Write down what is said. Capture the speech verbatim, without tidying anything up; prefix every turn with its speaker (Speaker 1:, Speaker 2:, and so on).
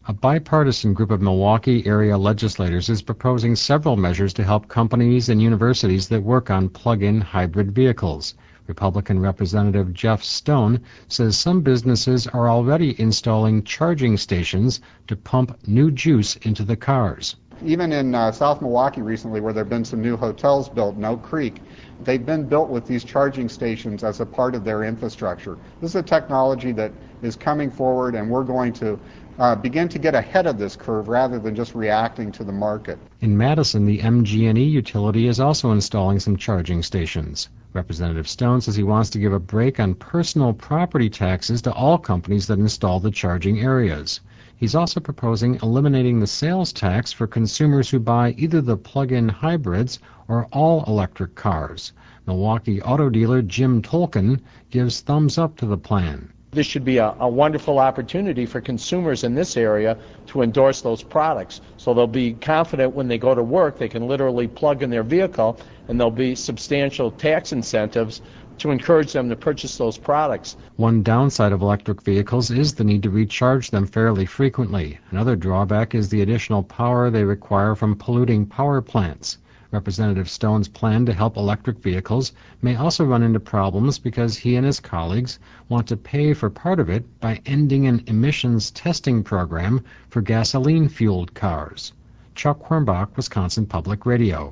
Speaker 1: A bipartisan group of Milwaukee area legislators is proposing several measures to help companies and universities that work on plug-in hybrid vehicles. Republican Representative Jeff Stone says some businesses are already installing charging stations to pump new juice into the cars.
Speaker 2: Even in uh, South Milwaukee recently, where there have been some new hotels built in Oak Creek, they've been built with these charging stations as a part of their infrastructure. This is a technology that is coming forward, and we're going to uh, begin to get ahead of this curve rather than just reacting to the market.
Speaker 1: In Madison, the M G and E utility is also installing some charging stations. Representative Stone says he wants to give a break on personal property taxes to all companies that install the charging areas. He's also proposing eliminating the sales tax for consumers who buy either the plug-in hybrids or all-electric cars. Milwaukee auto dealer Jim Tolkien gives thumbs up to the plan.
Speaker 3: This should be a, a wonderful opportunity for consumers in this area to endorse those products. So they'll be confident when they go to work, they can literally plug in their vehicle, and there'll be substantial tax incentives to encourage them to purchase those products.
Speaker 1: One downside of electric vehicles is the need to recharge them fairly frequently. Another drawback is the additional power they require from polluting power plants. Representative Stone's plan to help electric vehicles may also run into problems because he and his colleagues want to pay for part of it by ending an emissions testing program for gasoline-fueled cars. Chuck Hornbach, Wisconsin Public Radio.